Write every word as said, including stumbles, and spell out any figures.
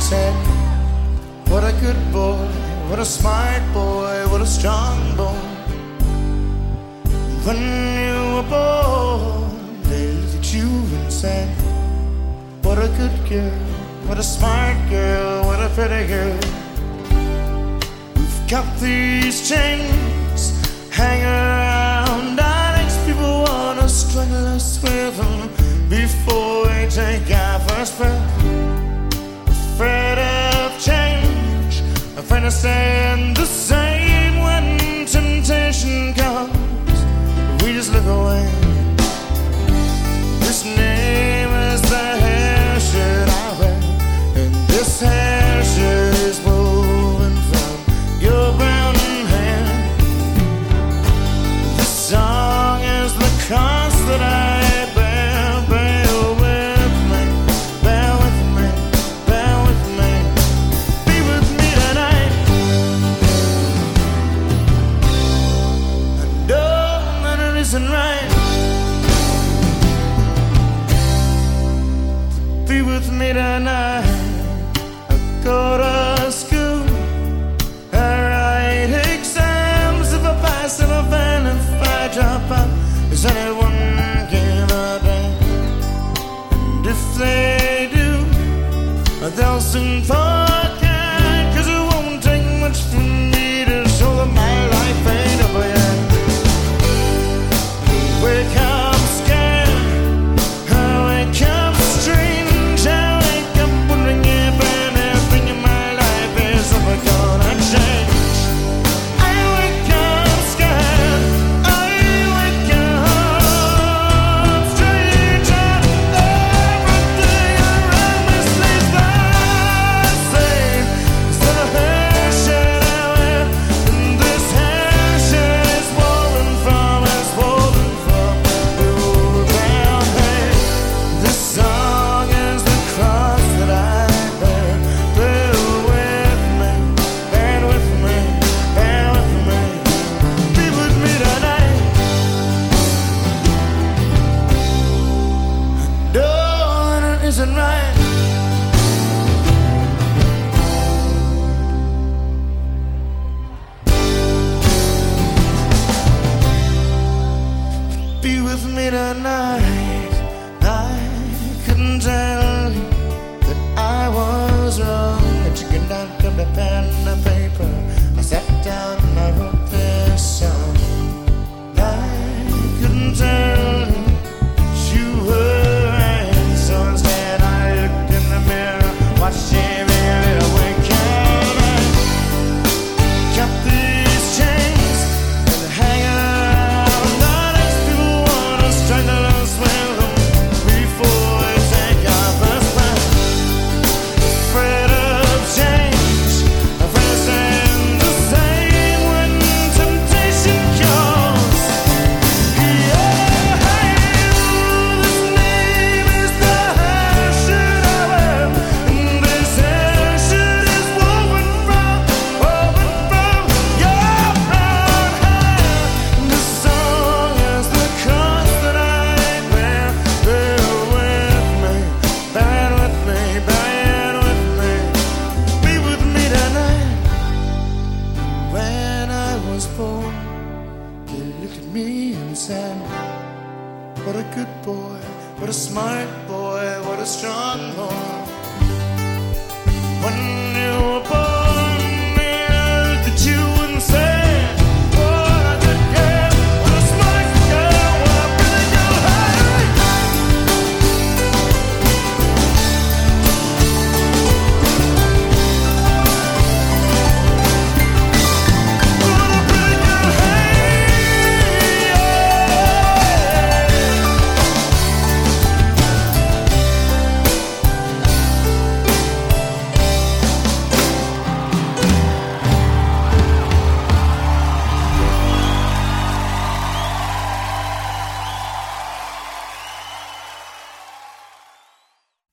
said, what a good boy, what a smart boy, what a strong boy. When you were born, they looked at you and said, what a good girl, what a smart girl, what a pretty girl. We've got these chains hanging around our necks. People wanna strangle us with them before we take our first breath. Afraid of change, afraid of staying the same. When temptation comes, we just look away. This name is the hair shirt I wear, and this hair shirt is woven from your brown hair. This song is the cross that I right. Be with me tonight. I go to school, I write exams. If I pass, if I fail, if I drop out, does anyone give a damn? And if they do, they'll soon forget, 'cause it won't take much for me to show them my life ain't over yet. Wake up scared, I wake up strange, I wake up wondering if anything in my life is ever gonna change. I wake up scared, I wake up strange, and everything around me sleeps the same. It's the hair shirt I wear, and this hair shirt is woven from, it's woven. Isn't right. Be with me tonight. I couldn't tell you that I was wrong. I took it down, got a pen and paper. I sat down and I wrote this song. I couldn't tell you you were. Watch every little wink and I got these chains and hanging around our necks. People wanna strangle us with them before we take our first breath. Afraid of change, afraid of staying the same when temptation comes. Yeah, this name is the hair shirt I wear. What a good boy, what a smart boy, what a strong boy. When you were born